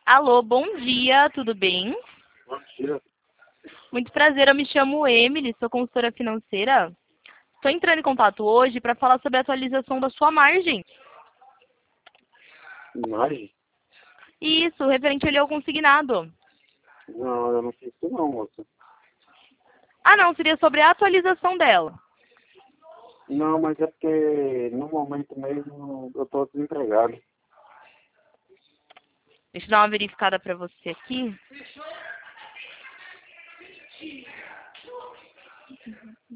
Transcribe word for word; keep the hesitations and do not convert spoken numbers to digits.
Alô, bom dia, tudo bem? Bom dia. Muito prazer, eu me chamo Emily, sou consultora financeira. Estou entrando em contato hoje para falar sobre a atualização da sua margem. Imagem? Isso, referente ali ao consignado. Não, eu não fiz isso não, moça. Ah, não, seria sobre a atualização dela. Não, mas é porque no momento mesmo eu tô desempregado. Deixa eu dar uma verificada para você aqui.